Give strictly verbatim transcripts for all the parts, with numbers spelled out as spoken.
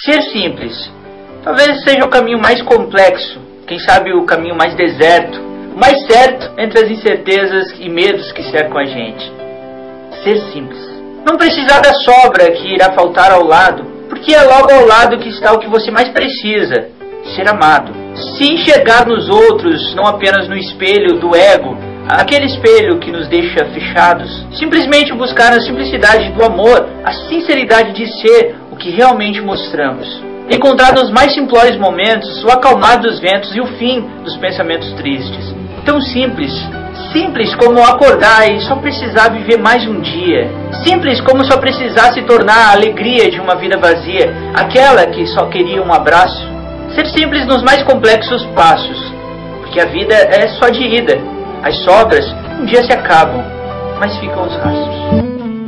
Ser simples. Talvez seja o caminho mais complexo, quem sabe o caminho mais deserto, o mais certo entre as incertezas e medos que cercam a gente. Ser simples. Não precisar da sobra que irá faltar ao lado, porque é logo ao lado que está o que você mais precisa, ser amado. Se enxergar nos outros, não apenas no espelho do ego, aquele espelho que nos deixa fechados, simplesmente buscar na simplicidade do amor, a sinceridade de ser o que realmente mostramos. Encontrar nos mais simplórios momentos o acalmar dos ventos e o fim dos pensamentos tristes. Tão simples, simples como acordar e só precisar viver mais um dia. Simples como só precisar se tornar a alegria de uma vida vazia, aquela que só queria um abraço. Ser simples nos mais complexos passos, porque a vida é só de ida. As sobras um dia se acabam, mas ficam os rastros.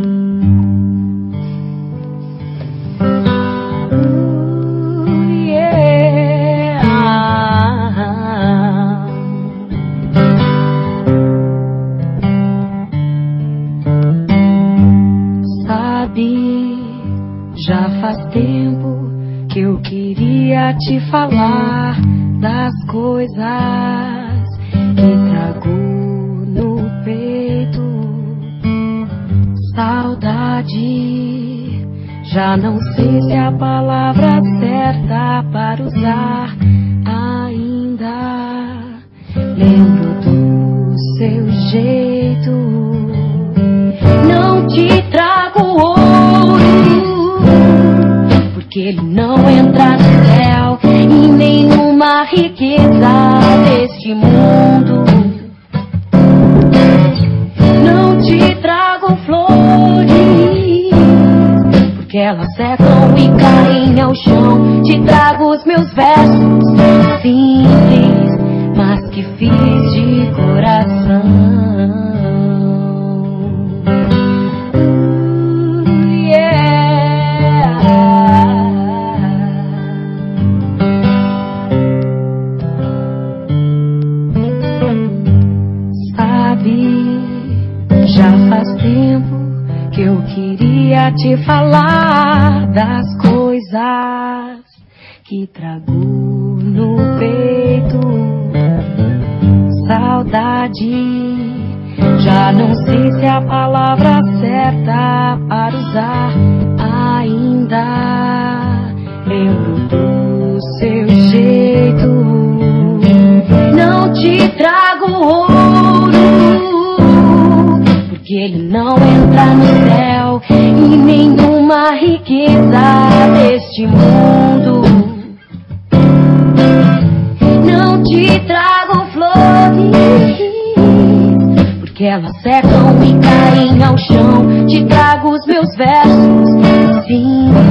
Já faz tempo que eu queria te falar das coisas que trago no peito. Saudade, já não sei se é a palavra certa para usar ainda. Lembro do seu jeito, não te trago ouro, porque ele não entra no céu e nem numa riqueza deste mundo. Não te trago flores, porque elas secam e caem ao chão. Te trago os meus versos simples, mas que fiz de coração. Já faz tempo que eu queria te falar das coisas que trago no peito. Saudade, já não sei se é a palavra certa para usar ainda. Lembro do seu jeito, não te trago ouro, que ele não entra no céu e nenhuma riqueza deste mundo. Não te trago flores, porque elas secam e caem ao chão. Te trago os meus versos simples,